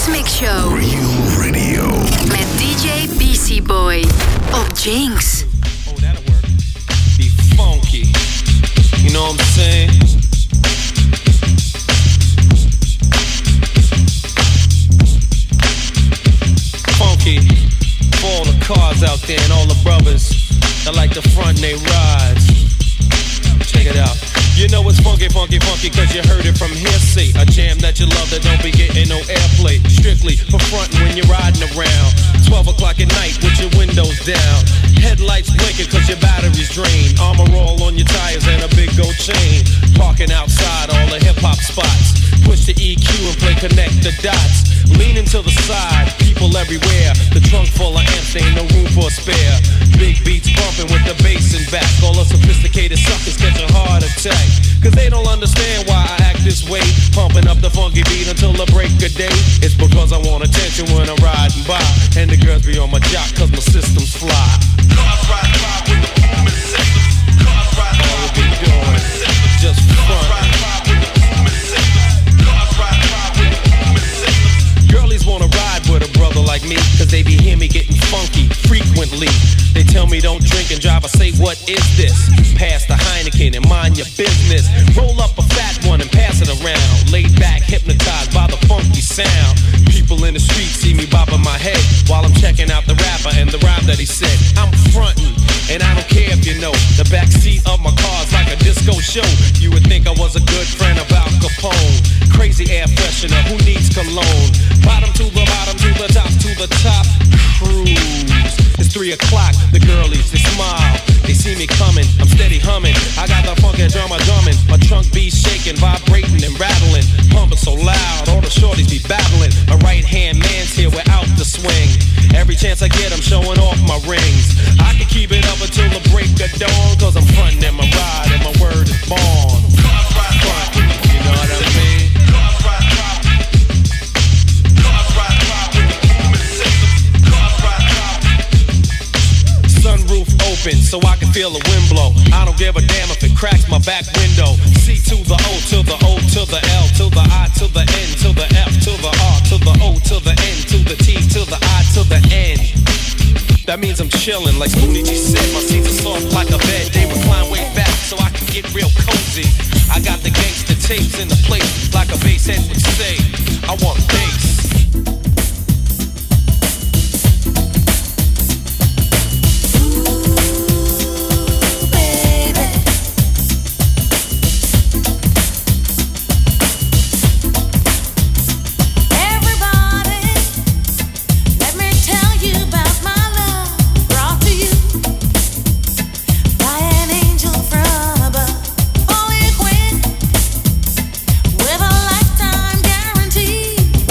Mix Show. Real Radio. Met DJ BC Boy op Jinx. Oh, that'll work. Be funky. You know what I'm saying? Funky. For all the cars out there and all the brothers that like the front and they rides. Check it out. You know it's funky, funky, funky, cause you heard it from hearsay. A jam that you love that don't be getting no airplay. Strictly for frontin' when you're riding around. 12 o'clock at night with your windows down. Headlights blinking cause your battery's drained. Armor all on your tires and a big gold chain. Parking outside all the hip-hop spots. Push the EQ and play connect the dots. Leaning to the side, people everywhere. The trunk full of amps, ain't no room for a spare. Big beats bumping with the bass in back. All the sophisticated suckers catch a heart attack. Cause they don't understand why I act this way. Pumping up the funky beat until the break of day. It's because I want attention when I'm riding by. And the girls be on my jock cause my system's fly. Cars ride by with the booming systems. Cars ride by with the booming systems. Just front. Cars ride by with the booming systems. Cars ride by with the booming systems. Girlies wanna ride with a brother like me, cause they be hear me getting funky frequently. They tell me don't drink and drive, I say what is this? Pass the Heineken and mind your business. Roll up a fat one and pass it around. Laid back, hypnotized by the funky sound. People in the street see me bobbing my head while I'm checking out the rapper and the rhyme that he said. I'm frontin', and I don't care if you know. The backseat of my car's like a disco show. You would think I was a good friend of Al Capone. Crazy air freshener, who needs cologne? Bottom to the bottom, to the top, to the top. Cruise. It's 3 o'clock, the girlies, they smile. They see me coming, I'm steady humming. I got the funky drummer drumming. My trunk be shaking, vibrating and rattling. Pumping so loud, all the shorties be battling. A right-hand man's here without the swing. Every chance I get, I'm showing off my rings. I can keep it up until the break of dawn, cause I'm frontin' in my ride and my word is born. Front, you know what I mean? Sunroof open so I can feel the wind blow. I don't give a damn if it cracks my back window. C to the O to the O to the L to the I to the N to the F to the R to the O to the N to the T to the I to the N. That means I'm chillin', like Spoonie G said. My seats are soft like a bed. They recline way back so I can get real cozy. I got the gangster tapes in the place, like a bass head would say. I want bass. With a lifetime guarantee.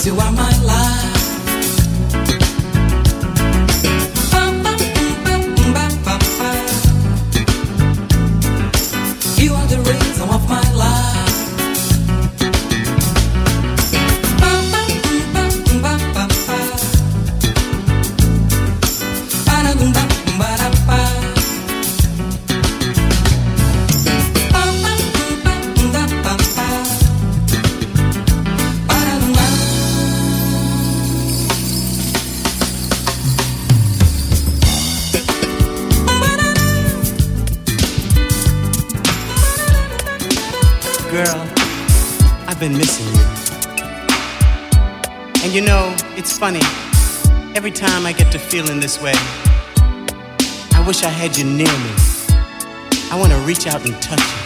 you are my life. You are the reason of my life. Girl, I've been missing you. And you know, it's funny. Every time I get to feeling this way, I wish I had you near me. I want to reach out and touch you.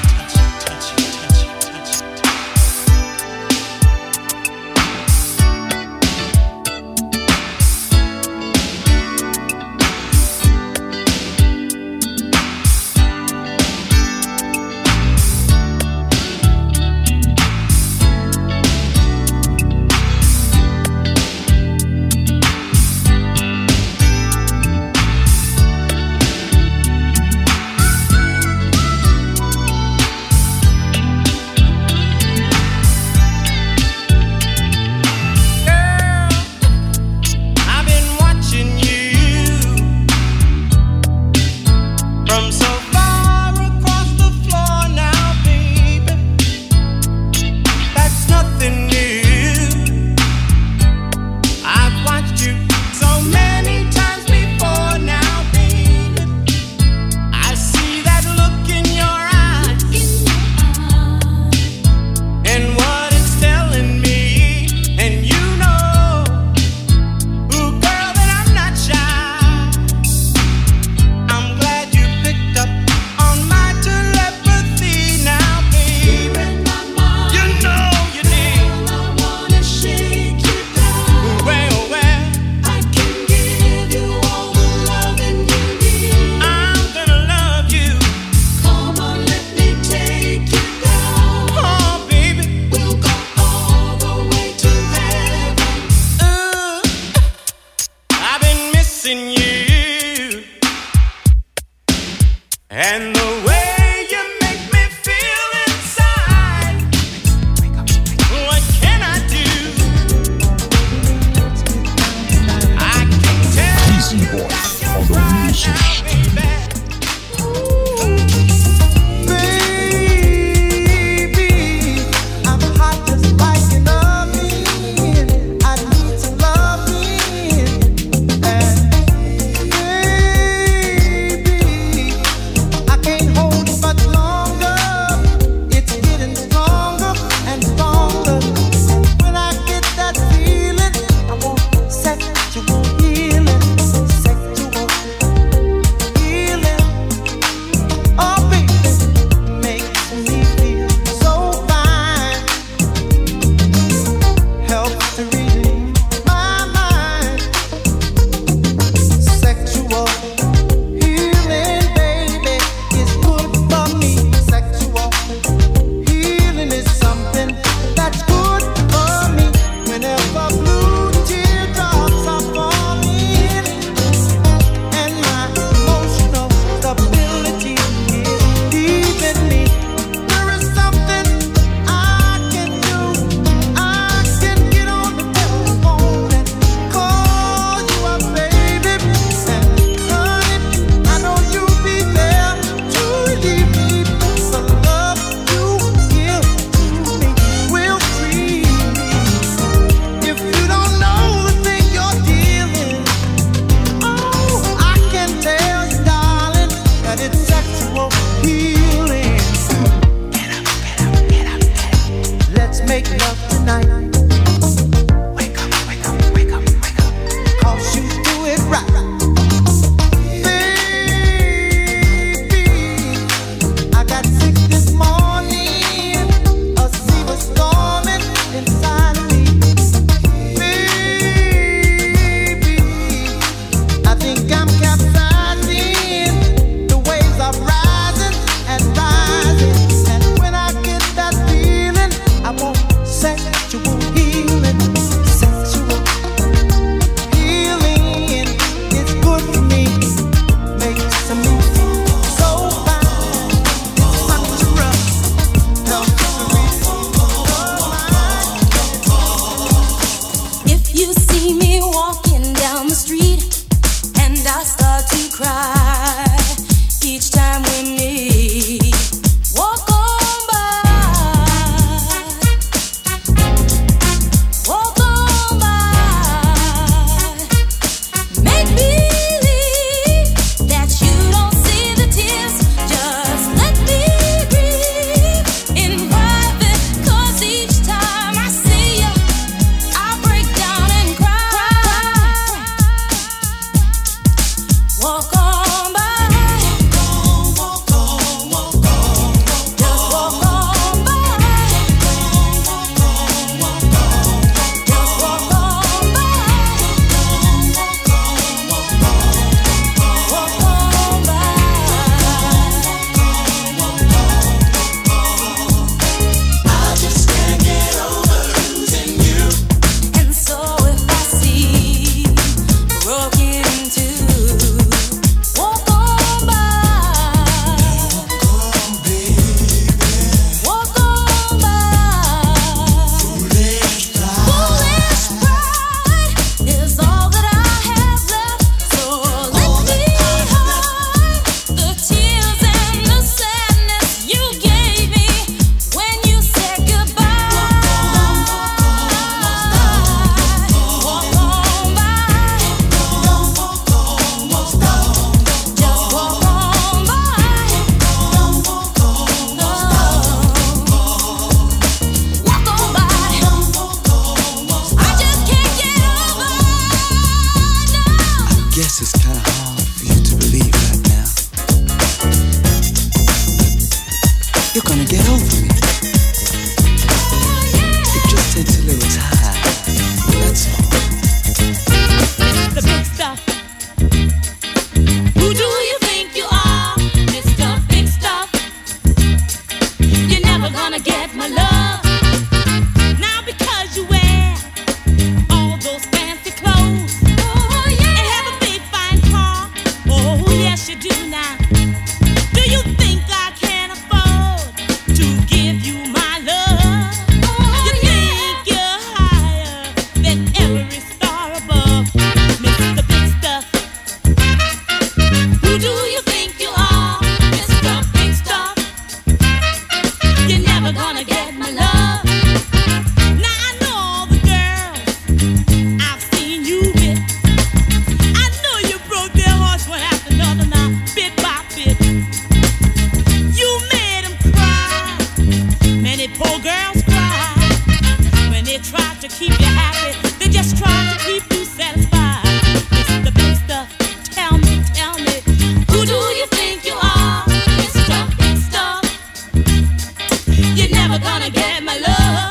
to keep you happy. They're just trying to keep you satisfied. It's the big stuff. Tell me, who do you think you are? Mr. Big Stuff. You're never gonna get my love.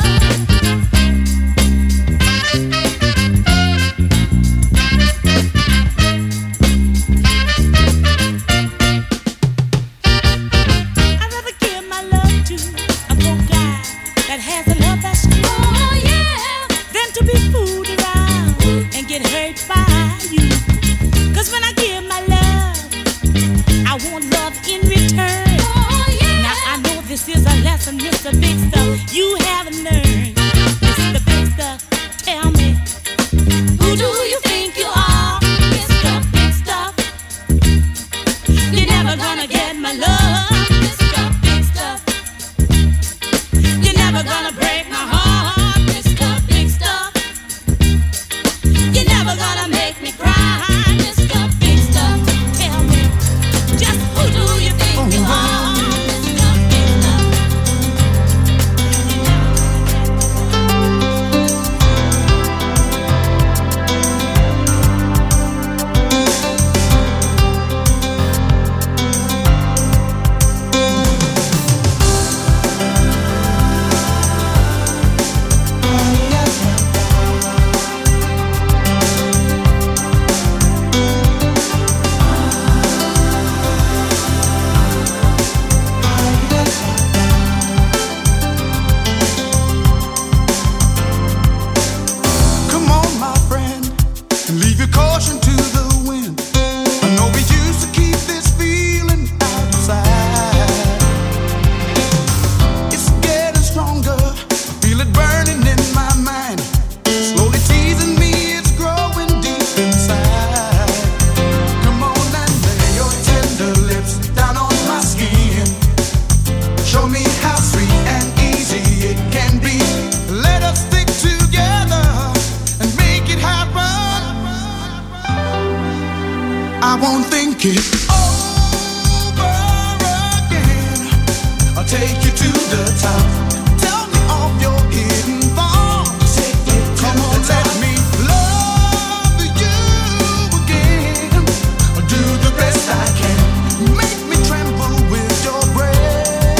I'd rather give my love to a poor guy that has a love that's true. Oh yeah. Than to be fooled around and get hurt by you. 'Cause when I give my love, I want love in return. Oh yeah. Now I know this is a lesson, Mr. Big Stuff, you haven't learned. Mr. Big Stuff, tell me, who do you think you are? Mr. Big Stuff, you're never gonna get my love. Mr. Big Stuff, you're never gonna break my heart. Mr. Big Stuff, you're never gonna make me cry. Mr. Big Stuff, tell me, just who do you think you are? Mr. Big Stuff. Come on, my friend, and leave your caution to the wind. I know we used to keep this feeling outside. It's getting stronger, I feel it burning in my mind. Slowly teasing me, it's growing deep inside. Come on and lay your tender lips down on my skin. Show me how sweet and easy it can be. Let us stick together and make it happen. I won't think it over again. I'll take you to the top. Tell me of your hidden thoughts. Come on, let me love you again. I'll do the best I can. Make me tremble with your breath.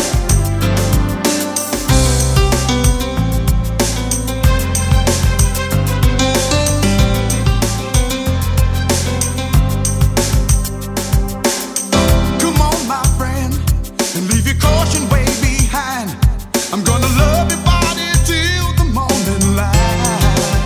Come on, my friend, and leave your caution way behind. I'm gonna love your body till the morning light.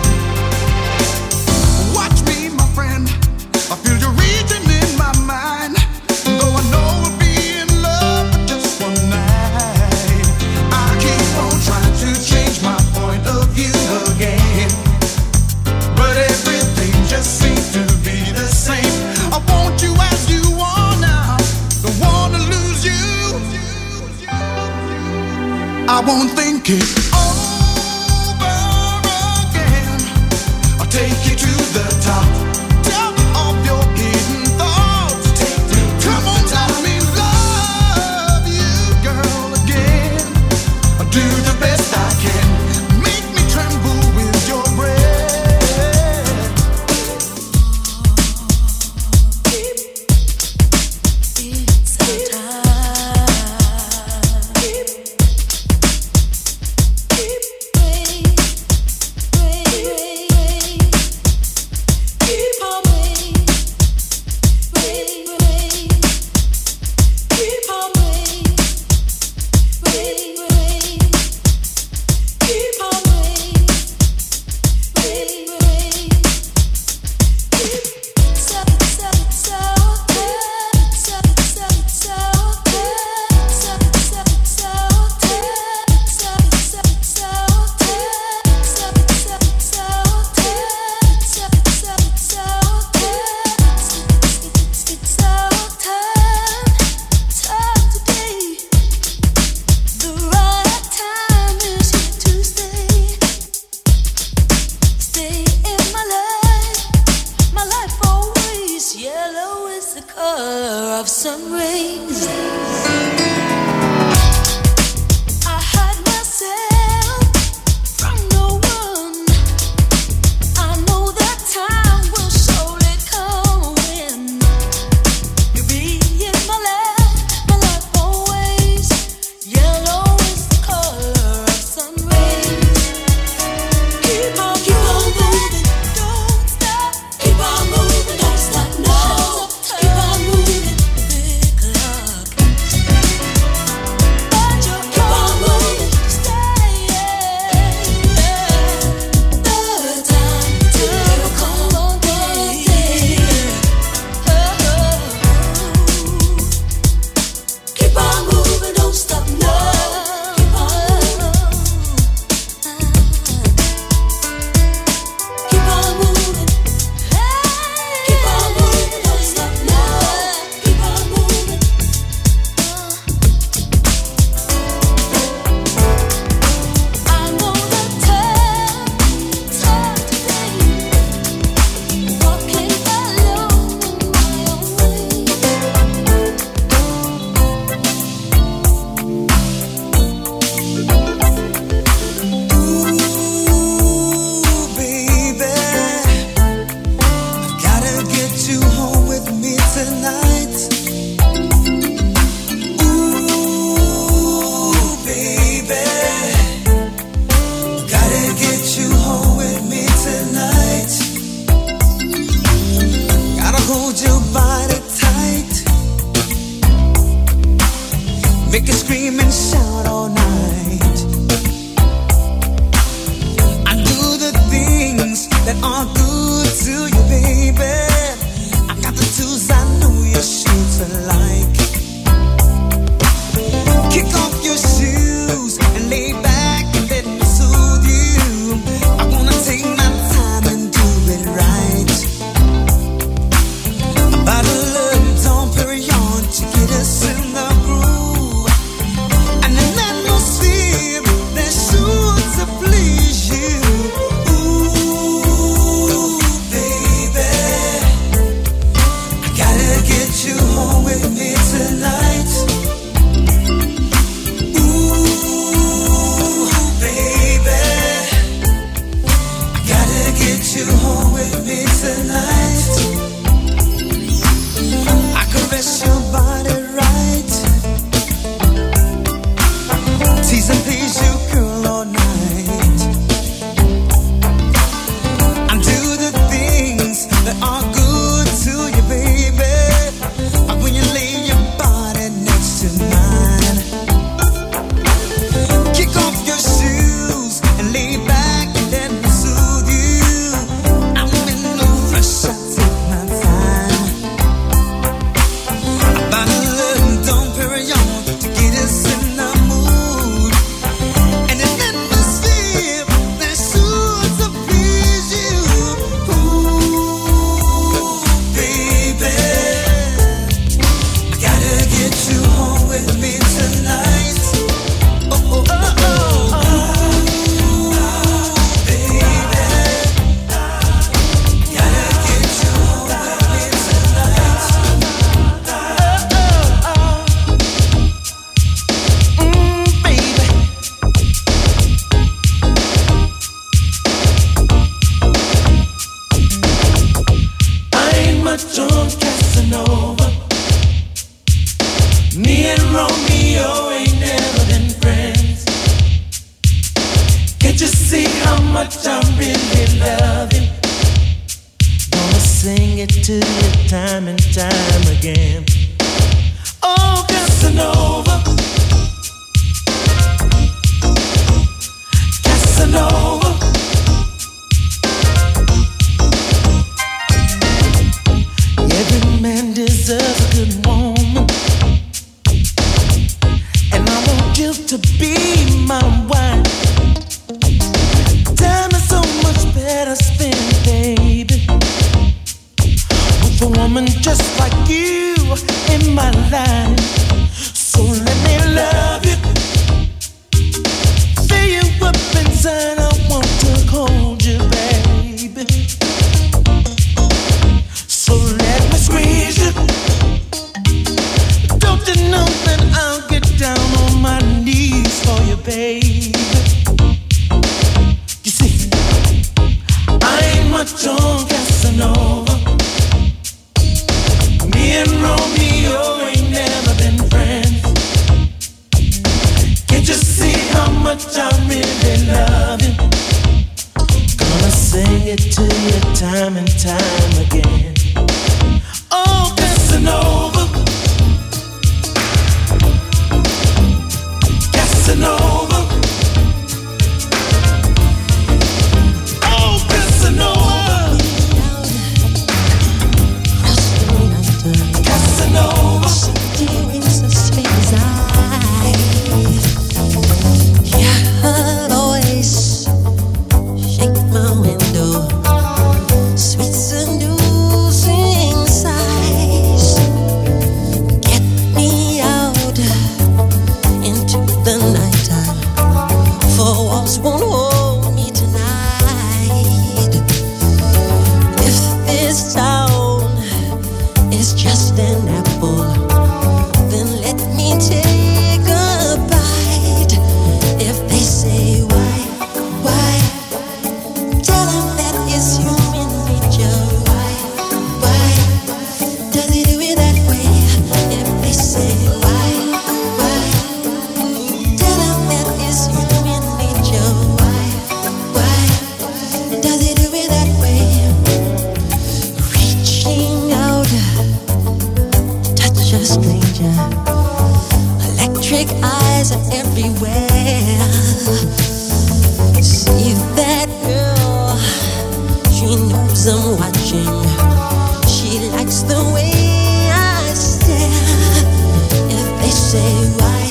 Watch me, my friend, I feel you reaching in my mind. Though I know we'll be in love for just one night, I keep on trying to change my point of view again. But everything just seems to be the same. I want you as you are now, don't wanna lose you. I won't think it over again. I'll take you to the top. Tell me of your hidden thoughts. Come on, let me love you, girl, again. I'll do the best I can. Make me tremble with your breath. sun rays. I hide myself from no one. to you time and time again. Oh, Casanova, Casanova. Every man deserves a good woman, and I want you to be my wife. Time is so much better spent, baby, with a woman just like you in my life. So let me love you, fill you up inside. I want to hold you, baby. So let me squeeze you. Don't you know that I'll get down on my knees for you, baby? You see, I ain't much on Casanova. Me and Romeo ain't never been friends. Can't you see how much I really love you? Gonna sing it to you time and time again. Oh, Casanova, Casanova. Oh, Casanova, Casanova. Steering suspicious eyes. Yeah, I'll always shake my window. Sweet seducing sighs. Get me out into the nighttime. For walls won't hold me tonight. If this town is just an apple, then let me take a bite. If they say why, tell them that it's human nature. Why does he do it that way? If they say why, tell them that it's human nature. Why does he do it that way? Reaching out, touch a stranger. Electric eyes are everywhere. See that girl, she knows I'm watching. She likes the way I stare. If they say why,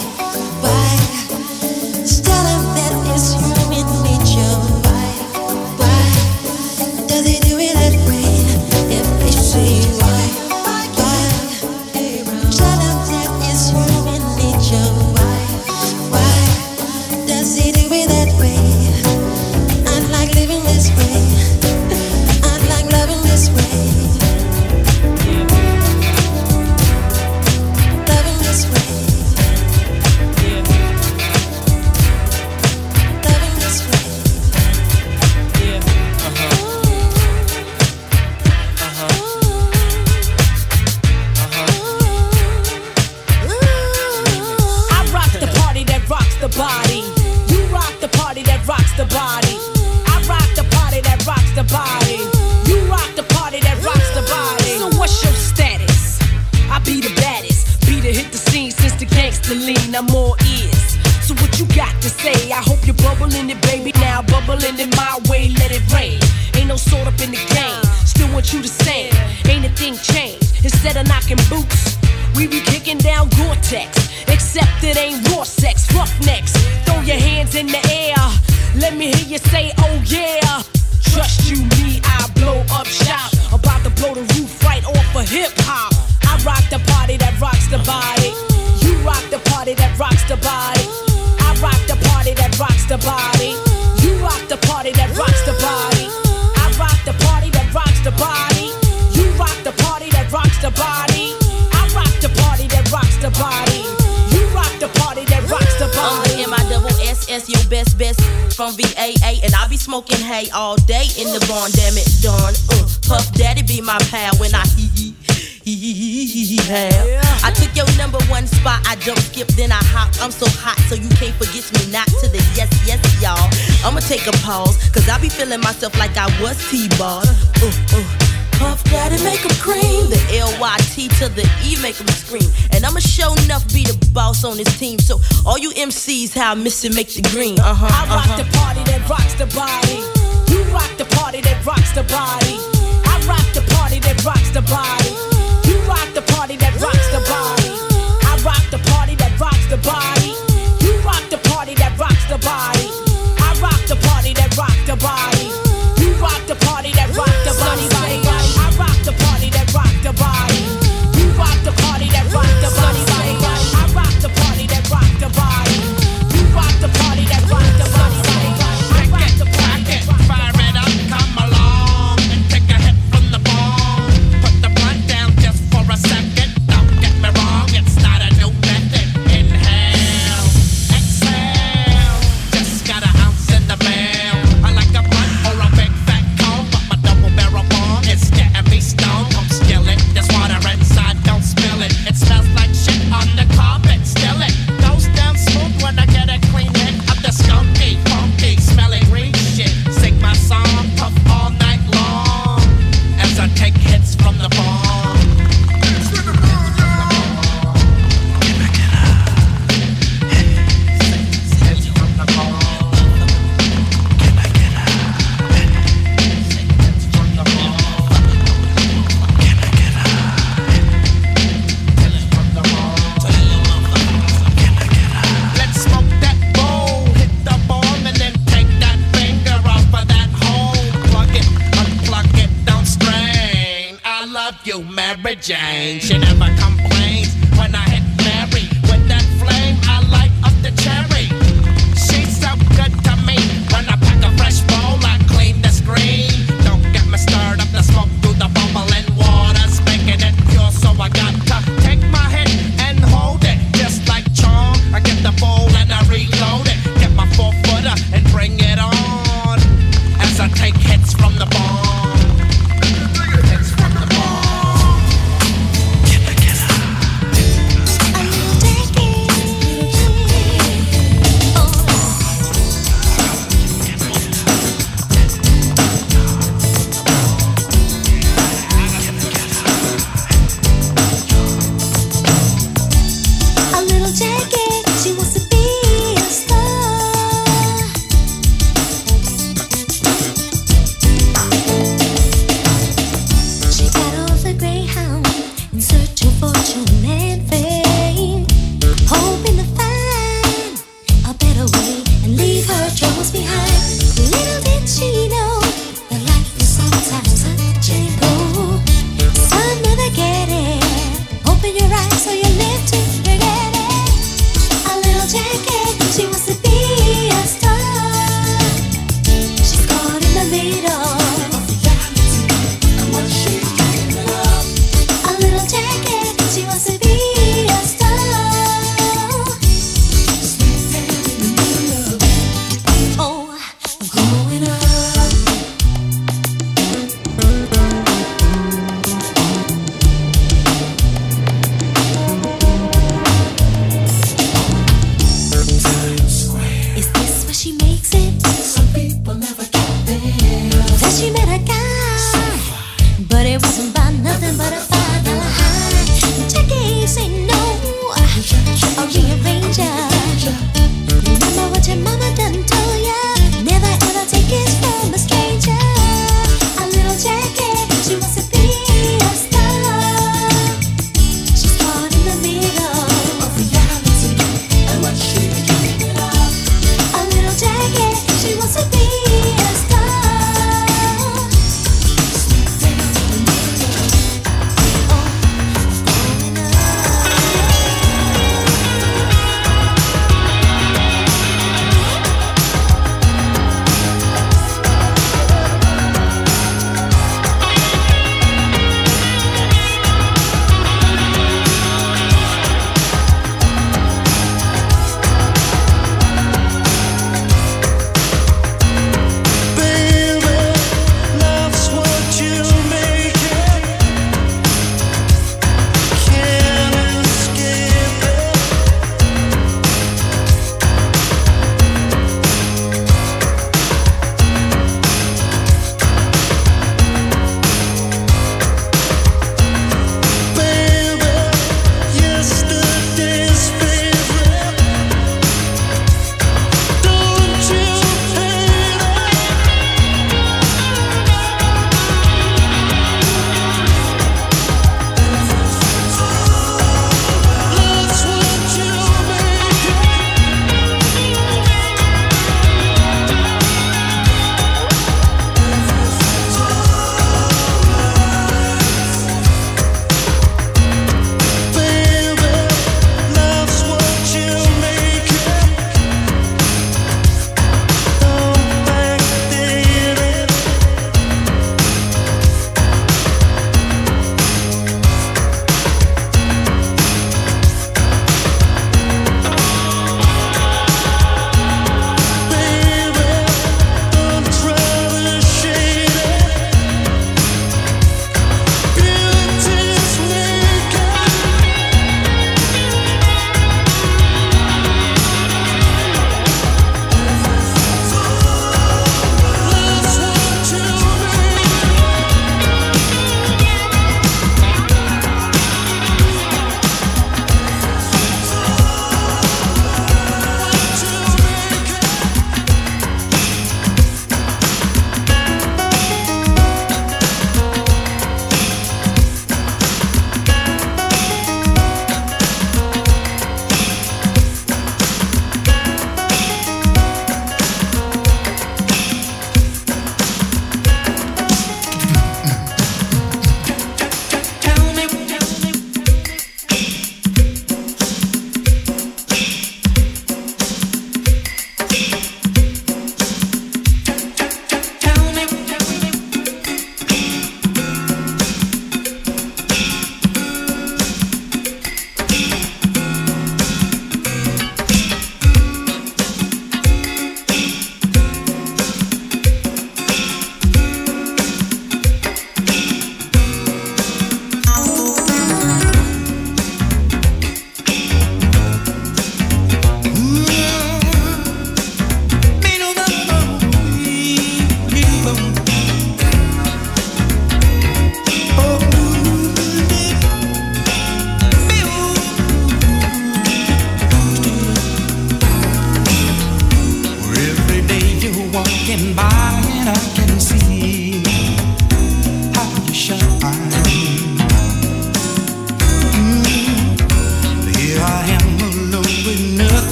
tell them that it's human nature. Why does he do it that way? If they say why, tell them that it's human nature. Why does he do it that way? I like living this way. I like loving this way. Loving this way. Loving this way. I rock the party that rocks the body. You rock the party that rocks the body. I rock the party that rocks the body. You rock the party that rocks the body. So what's your status? I be the baddest. Be to hit the scene since the gangster lean. I'm all ears. So what you got to say? I hope you're bubbling it, baby. Now bubbling it my way, let it rain. Ain't no sort up in the game. Still want you to sing. Ain't a thing changed. Instead of knocking boots, we be kicking down Gore-Tex. Except it ain't raw sex, roughnecks. Throw your hands in the air. Let me hear you say, oh yeah. Trust you, me, I blow up shop. About to blow the roof right off of hip-hop. I rock the party that rocks the body. You rock the party that rocks the body. I rock the party that rocks the body. You rock the party that rocks the body. I rock the party that rocks the body. You rock the party that rocks the body. I rock the party that rocks the body. You rock the party that rocks the body. I'm the MISS, your best from VAA, and I be smoking hay all day in the barn. Damn it, darn. Puff Daddy be my pal when I I took your #1 spot, I jump, skip, then I hop. I'm so hot, so you can't forget me not to the yes, y'all. I'ma take a pause, cause I be feeling myself like I was T-ball. Puff Daddy make 'em cream. The L-Y-T to the E make 'em scream. And I'ma show enough be the boss on this team. So all you MCs, how I miss it, make the green. I rock the party that rocks the body. You rock the party that rocks the body. I rock the party that rocks the body. You rock the party that rocks the body. I rock the party that rocks the body. You rock the party that rocks the body. I rock the party that rocks the body. You rock the party that rocks the body. I rock the party that rocks the body. You rock the party that rocks the body. I rock the party that rocks the body. You rock the party that rocks the body. I rock the party that rocks the body. Fire it up, come along and take a hit from the ball. Put the blunt down just for a second. Don't get me wrong, it's not a new method. Inhale, exhale. Just got an ounce in the mail. I like a blunt or a big fat cone, but my double barrel bong is getting me stoned. Don't steal it, there's water inside, don't spill it. It smells like shit on the carpet, still it goes down smooth when I get a clean hit of the skunky, funky, smelling green shit. Sing my song, puff all night long as I take hits from the bomb. Hits from the bomb, y'all. Hits from the bomb. Let's smoke that bowl, hit the bong, and then take that finger off of that hole. Plug it, unplug it, don't strain. I love you, Mary Jane. She never complains when I hit Mary with that flame. I light up the cherry. She's so good to me. When I pack a fresh bowl, I clean the screen. Don't get me stirred up the smoke through the bubbling water's making it pure, so I got to take my hit and hold it just like charm. I get the bowl and I reload it. Get my 4-footer and bring it on as I take hits from the bomb. Hits from the bomb.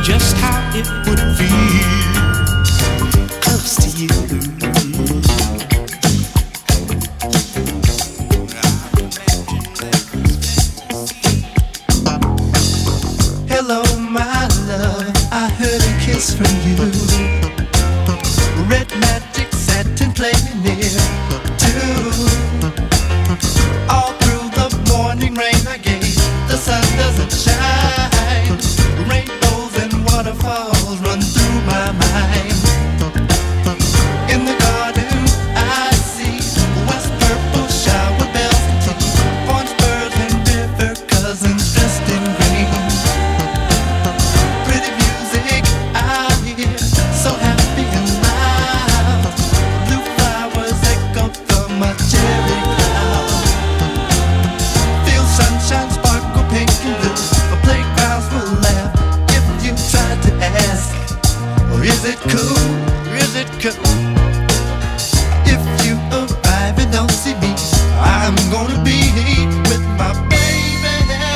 just how it would feel close to you. Hello, my love, I heard a kiss from you. Red magic satin playing near too. All through the morning rain I gave, the sun doesn't shine. Rainbows and waterfalls run through my mind. In the garden I see west purple shower bells and tea, orange birds and river cousins dressed in green. Pretty music I hear, so happy and loud. Blue flowers echo from my cherry cloud. Feel sunshine sparkle pink and blue. My playgrounds will laugh if you try to ask, or is it cool? Is it cool? If you arrive and don't see me, I'm gonna be with my baby.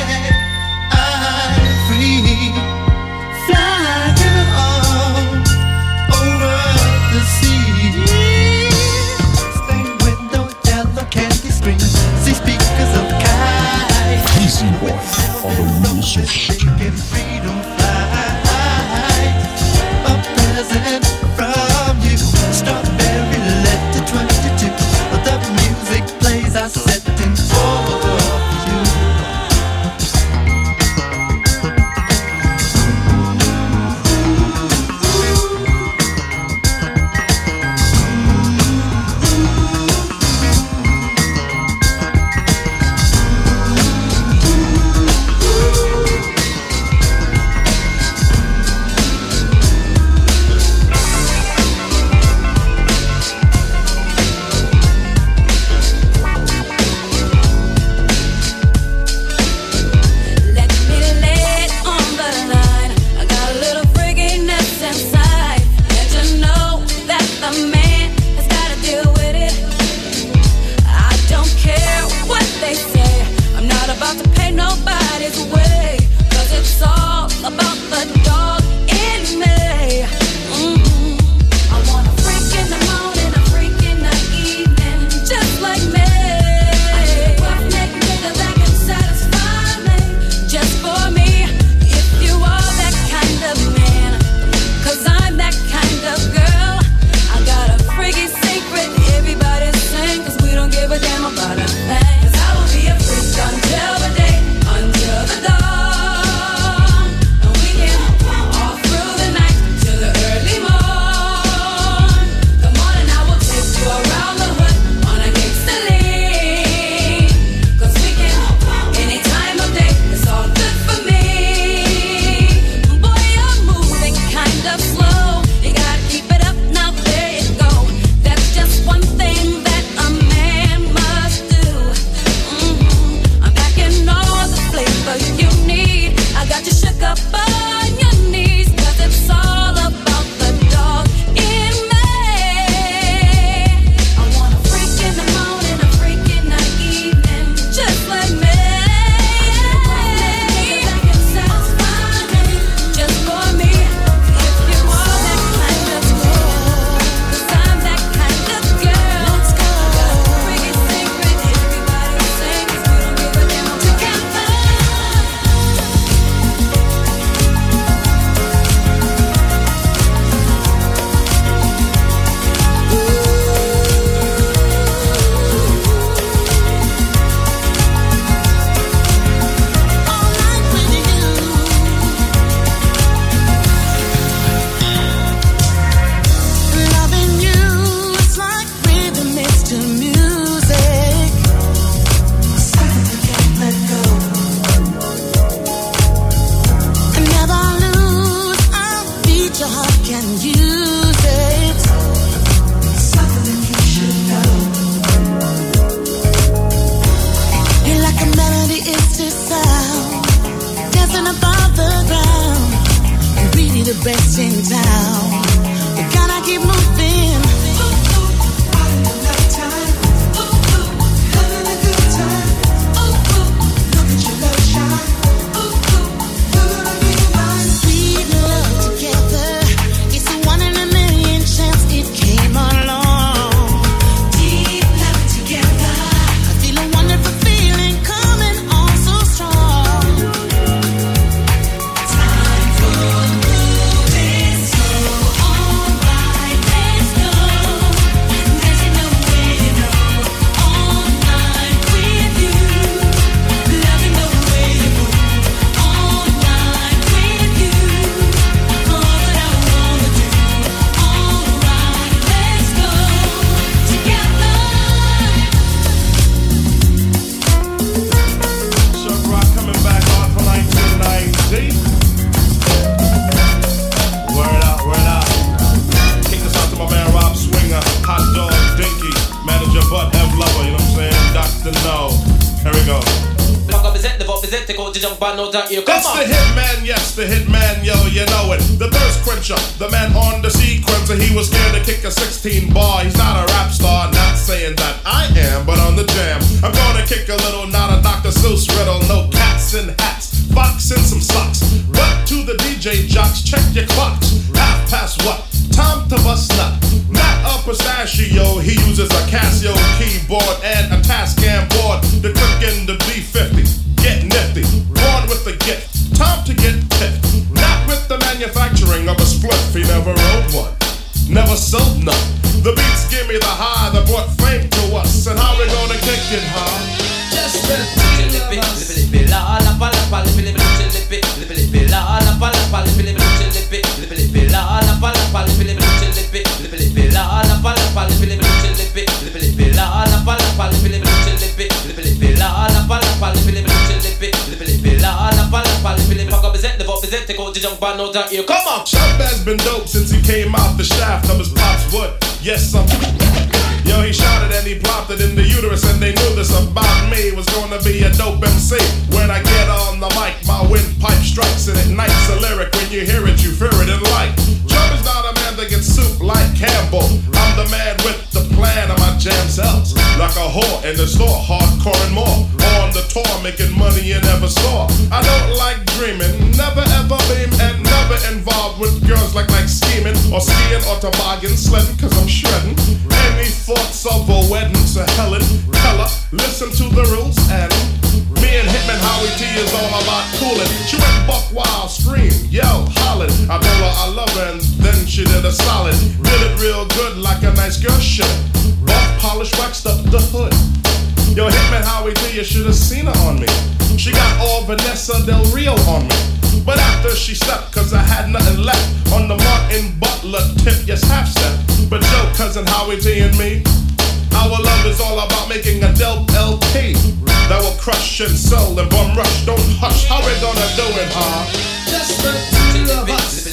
I'm free, flying on over the sea. Stained window, yellow candy screen, see speakers of kind. Easy Boy on the wheels of steel. Making freedom fly. A present from you, strawberry letter 22. The music plays, I set in for you. Let me lay it on the line. I got a little freakiness inside. Let you know that the man has gotta deal with it. I don't care what they say. I'm not about to pay nobody's way. 'Cause it's all about the dog in me. I want a freak in the morning, a freak in the evening, just like me. Roughneck nigga that can satisfy me, just for me. If you are that kind of man, 'cause I'm that kind of girl. I got a freaky secret, everybody's saying, 'cause we don't give a damn about a thing. 'Cause I will be a freak until the day, until the dawn. And we can all through the night till the early morn. Come on and I will take you around the hood on a gangsta lean. 'Cause we can any time of day, it's all good for me. Boy, you're moving kind of slow. You gotta keep it up, now there you go. That's just one thing that a man must do. I'm packing all the flavor you need. I got you shook up on your knees, 'cause it's all about the dog in me. I want a freak in the morning, a freak in the evening, just like me. That can satisfy me, just for me. If you are that kind of girl, 'cause I'm that kind of girl. I got a freaky secret, everybody sings, we don't give a damn together. Loving you is like rhythm mixed to music. Something I can't let go. I never lose. I'll beat your heart, can use it. Something that you should know. You're like a melody, it's just sound dancing above the ground. You're really the best in town. You gotta keep moving. Having a good time. Look at your love shine. You're gonna be mine. Sweet love. by no doubt. Come It's on. the hitman, yes, the hitman, yo, you know it. The thirst quencher, the man on the sequencer. He was scared to kick a 16 bar. He's not a rap star, not saying that I am, but on the jam. I'm gonna kick a little, not a Dr. Seuss riddle. No cats in hats, fox in some socks. But to the DJ jocks, check your clocks. 1:30 what? Time to bust nut. Not a pistachio, he uses a Casio keyboard and a Tascam board to click in the B50. Get nifty, born with the gift. Time to get picked. Not with the manufacturing of a spliff. He never wrote one, never sold none. The beats give me the high that brought fame to us. And how we gonna kick it, huh? Just the three of us. Come on. Shabazz been dope since he came out the shaft of his pop's wood. Yes, yo, he shot it and he plopped it in the uterus, and they knew this about me. Was gonna be a dope MC. When I get on the mic, my windpipe strikes and ignites a lyric. When you hear it, you fear it and like. Joe is not a man that gets soup like Campbell. I'm the man with the plan of my jam cells. Like a whore in the store, hardcore and more. On the tour, making money you never saw. I don't like dreaming, never ever beam, and never involved with girls like scheming or skiing or toboggan sledding, cause I'm shredding. Any thoughts of a wedding to Helen Keller, listen to the rules, and me and Hitman Howie T is all about cooling. She went buck wild, scream, yell, hollered. I told her I love her and then she did a solid. Did it real good like a nice girl should. Buff polish waxed up the hood. Yo, Hitman Howie T, you should have seen her on me. She got all Vanessa Del Rio on me. But after she stepped, cause I had nothing left. On the Martin Butler tip, yes, half step. But Joe, cousin Howie T and me, our love is all about making a dope LP that will crush and sell and bum rush. Don't hush, how we gonna do it, huh? Just the three of us.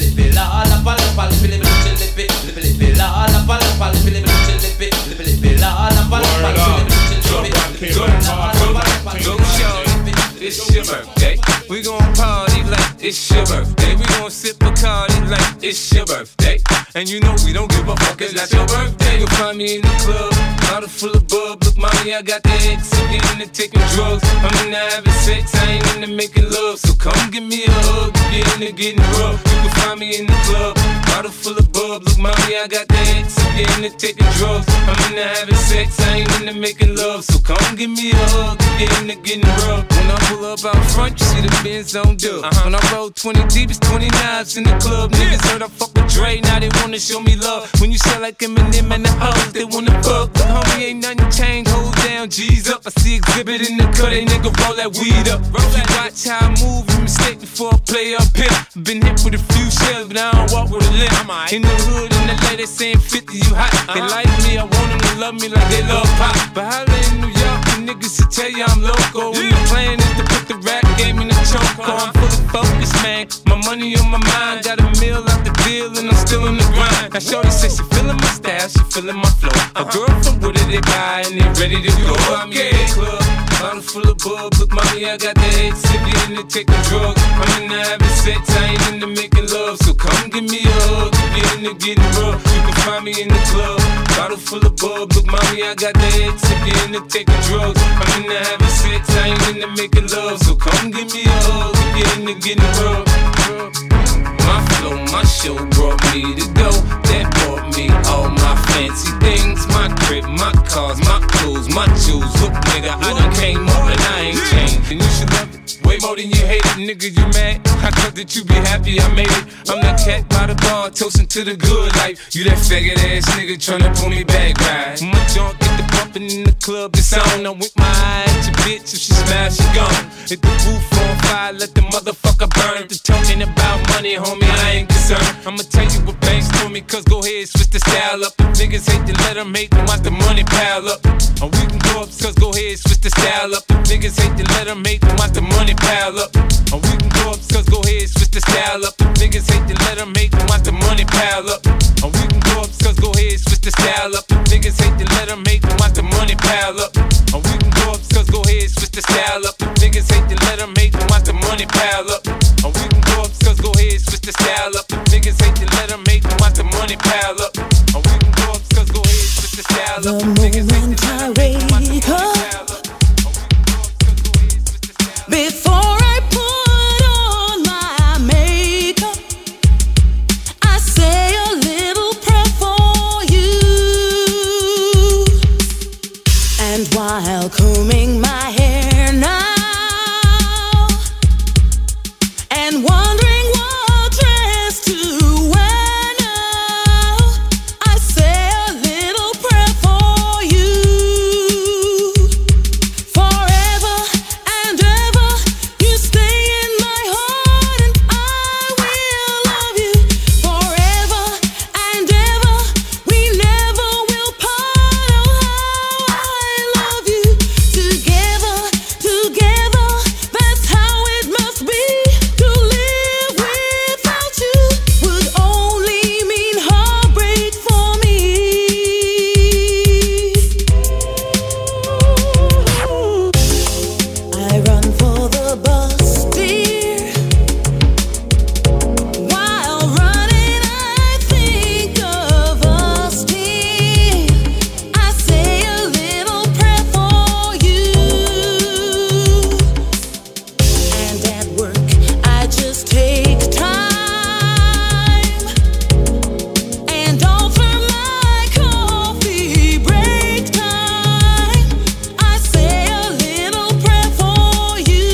Go show, it's your birthday. We gon' party like it's your birthday. We gon' sip Bacardi like it's your birthday. And you know we don't give a fuck, it's not your birthday. You'll find me in the club, bottle full of bub. Look, mommy, I got the X, I'm into taking drugs. I'm into having sex, I ain't into making love. So come give me a hug, get into getting rough. You can find me in the club, bottle full of bub. Look, mommy, I got the X, I'm into taking drugs. I'm into having sex, I ain't into making love. So come give me a hug, get into getting rough. When I pull up out front, you see the Benz on dub. When I roll 20 deep, it's 20 knives in the club. Niggas heard I fuck with Dre, now they wanna show me love. When you sell like Eminem and the hoes, they wanna fuck. Homie, ain't nothing changed, hold down, G's up. I see exhibit in the cut, they nigga roll that weed up. If you watch how I move, you mistake before I play up here. Been hit with a few shells, but I don't walk with a limp. In the hood, in the lady saying 50, you hot. They like me, I want them to love me like they love pop. But holla in New York, the niggas should tell you I'm loco. And the plan is to put the rap game in the choke. I'm fully focused, man. My money on my mind, got a meal out the deal, and I'm still in the grind. Now shorty says she feeling my style, she feeling my flow. A girl from Wooded, they buy and they ready to go. I'm in the club, bottle full of bub. Look, mommy, I got the X, if you into taking drugs. I'm into having sex, I ain't into making love. So come give me a hug, if you into getting rough. You can find me in the club, bottle full of bub. Look, mommy, I got the X, if you into taking drugs. I'm into having sex, I ain't into making love. So come give me a hug, if you into getting rough. My flow, my show brought me to go. That brought me all my fancy things. My crib, my cars, my clothes, my jewels. Look, nigga, I done came up and I ain't changed. And you should love it way more than you hate it. Nigga, you mad? I thought that you be happy I made it. I'm that cat by the bar, toasting to the good life. You that faggot ass nigga tryna pull me back, right? My junk get the bumpin' in the club, it's on. I'm with my eye at your bitch, if she smash, she gone. Hit the roof on fire, let the motherfucker burn. The talking about money, homie, I ain't concerned. I'ma tell you what banks told me, cause go ahead, switch the style up. If niggas hate to let them hate, then watch the money pile up. Or we can go up, cause go ahead, switch the style up. If niggas hate to let them hate, then watch the money pile up. Or we can go up, cause go ahead, switch the style up. If niggas hate to let them hate, then watch the money pile up. Or we can go up, cause go ahead, switch the style up. If niggas hate to let them hate, then watch the money pile up. Or we can go up, cause go ahead, switch the style up. If niggas hate to let them hate, then watch the money pile up. And we can go up, cause go ahead, switch the style up. If niggas hate to let them hate, watch the money pile up. And we can go up, cause go ahead, switch the style up. The moment I wake up, before I put on my makeup, I say a little prayer for you. And while combing my hair now, and wondering what dress to wear now, I say a little prayer for you. Forever and ever, you stay in my heart, and I will love you. Forever and ever, we never will part. Oh, how I love you. Together, together, that's how it must be. To live without you would only mean heartbreak for me. I run for the bus, dear. While running, I think of us, dear. I say a little prayer for you. And at work, I just take time. And all through my coffee break time, I say a little prayer for you.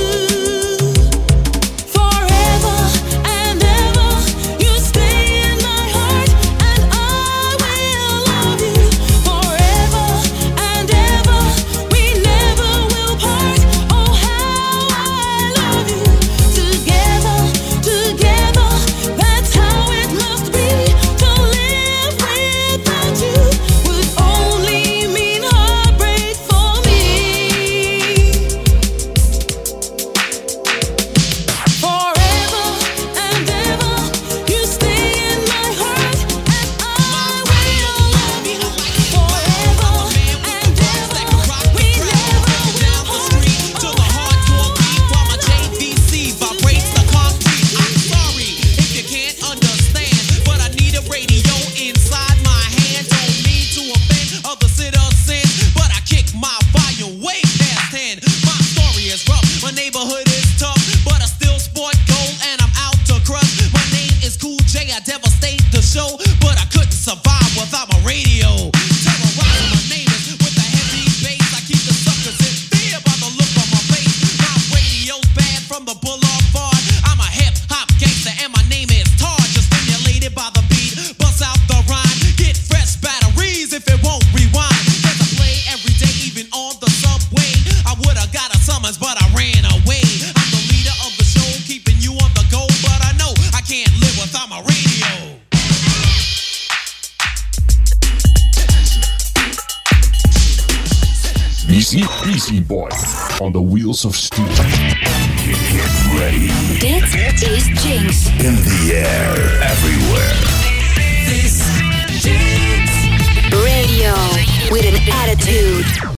Forever and ever, you stay in my heart, and I will love you. Forever and ever, we never will part. Oh, how I love you. Together, together, that's how it must be. To live without you would only mean heartbreak for me. Forever and ever, you stay in my heart, and I will love you. Forever and ever, we never will part. To the hardcore beat while my JVC vibrates the concrete. I'm sorry if you can't understand, but I need a radio inside my hand. Don't mean to offend other citizens, but I kick my volume way past 10. My story is rough, my neighborhood is tough, but I still sport gold and I'm out to crush. My name is Cool J, I devastate the show, but I couldn't survive without my radio. Terrorizing my neighbors with a heavy bass, I keep the suckers in fear by the look on my face. My radio's bad from the boulevard. I'm a hip hop gangster and my name is Tar. Just stimulated by the beat, bust out the rhyme, get fresh batteries if it won't rewind. Cause I play every day, even on the subway. I would've got a summons, but I ran away. I'm the leader of the show, keeping you on the go, but I know I can't live without my radio. BC Boy on the wheels of steel. Get ready. Dit is Jinx. In the air, everywhere. Radio with an attitude.